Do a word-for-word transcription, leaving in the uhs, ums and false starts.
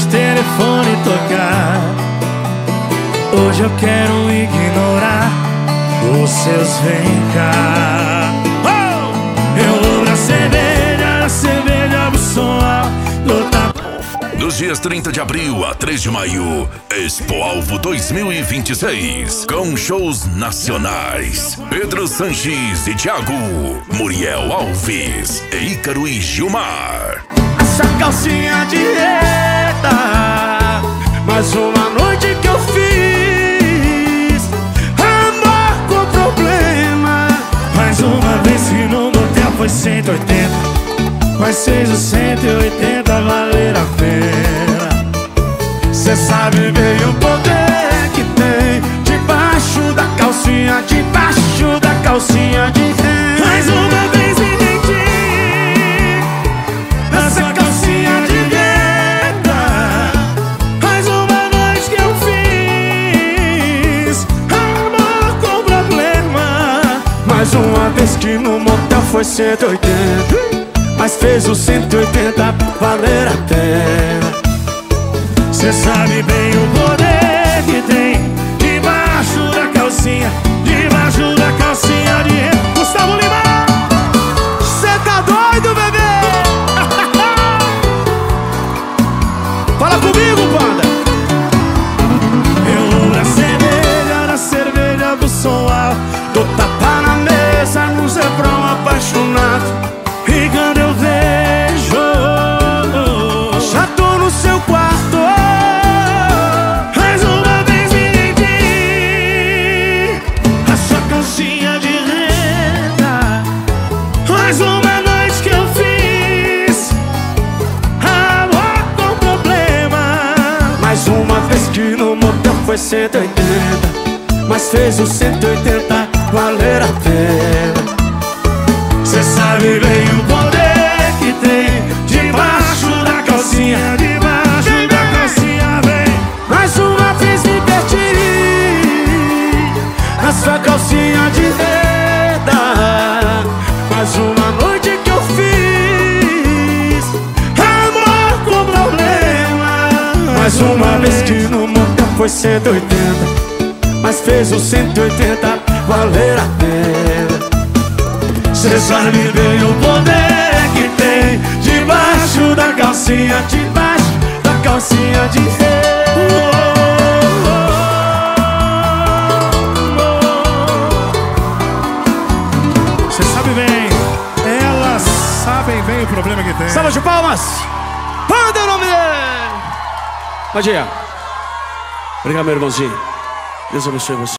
telefone tocar. Hoje eu quero ignorar os seus vem cá. Oh! Eu vou na cerveja, na cerveja do som lotar. Nos dias trinta de abril a três de maio, Expo Alvo dois mil e vinte e seis, com shows nacionais: Pedro Sanches e Thiago, Muriel Alves, e Ícaro e Gilmar. Essa calcinha de reta, mais uma noite que eu fiz. Amor com problema, mais uma vez que no motel foi cento e oitenta. Mas fez os cento e oitenta valer a pena. Cê sabe bem o poder que tem debaixo da calcinha, debaixo da calcinha de renda. Mais uma vez me menti nessa calcinha de renda. Mais uma noite que eu fiz amor com problema. Mais uma vez que no motel foi cento e oitenta. Mas fez o cento e oitenta valer a pena. Cê sabe bem o poder que tem debaixo da calcinha, debaixo da calcinha de renda. Gustavo Lima! Cê tá doido, bebê? Fala comigo, banda! Eu vou na cerveja, na cerveja do som alto. Dou tapa na mesa, no zebrão apaixonado. E quando eu vejo, já tô no seu quarto. Mais uma vez me menti a sua calcinha de renda. Mais uma noite que eu fiz amor com problema. Mais uma vez que no motel foi cento e oitenta. Mas fez o cento e oitenta valer a pena. Cê sabe bem o poder que tem debaixo da calcinha, debaixo da calcinha, vem. Mais uma vez me perdi na sua calcinha de renda. Mais uma noite que eu fiz amor com problema. Mais uma vez que no motel foi cento e oitenta. Mas fez o cento e oitenta valer a pena. Cê sabe bem o poder que tem debaixo da calcinha, debaixo da calcinha de renda. Cê sabe bem, elas sabem bem o problema que tem. Salva de palmas! Manda o nome dele! Bom dia. Obrigado, meu irmãozinho. Deus abençoe você.